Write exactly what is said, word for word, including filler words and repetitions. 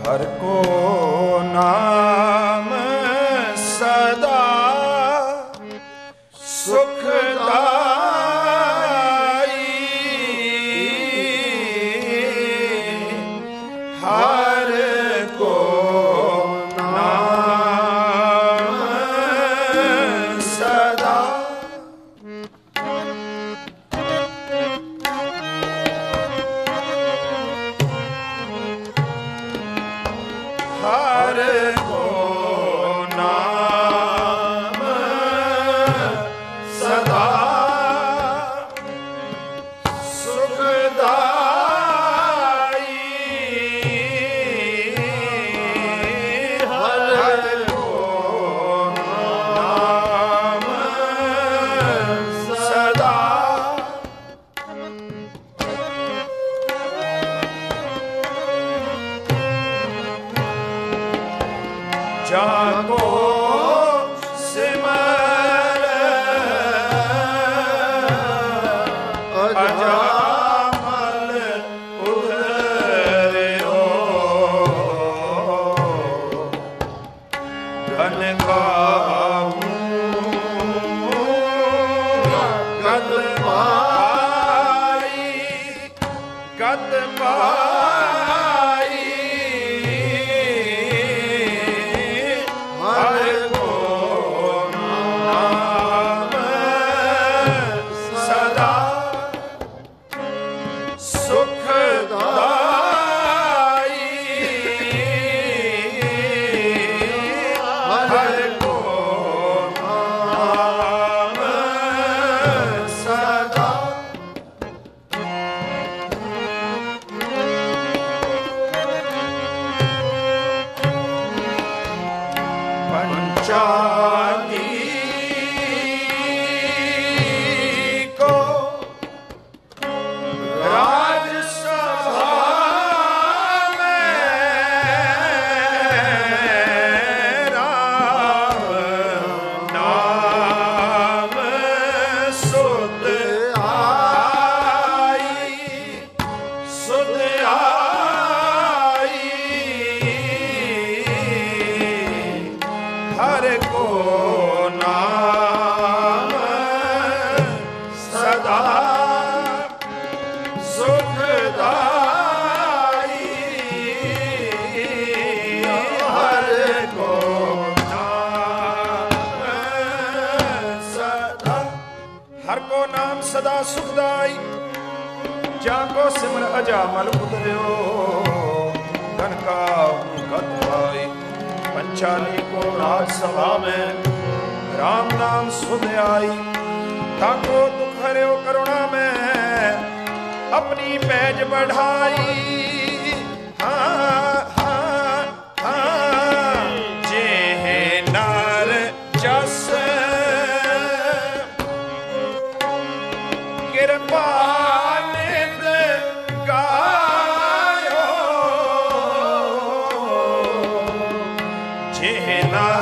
हर को नाम सदा सुखदाई, हर को नाम सदा हर को नाम सदा सुखदाई, हर को नाम सदा जाको सिमर अजामल उधरो, धन गाऊं गद पाई, गद पाई, हर को नाम सदा सुखदाई, हर को नाम सदा पंचाली को राजसभा में राम नाम सुध आई, सुध आई, हर को नाम सदा सुखदाई, हर को नाम सदा, हर को नाम सदा सुखदाई, जाको सिमर अजामल उतर्यो, धन का गद पाई। पंचाली को राजसभा में राम नाम सुध आई, ताको दुख हर्यो करुणा में अपनी पैज बढ़ाई, हाँ हाँ हाँ जेह नार जस कृपा निध गायो, जेह नार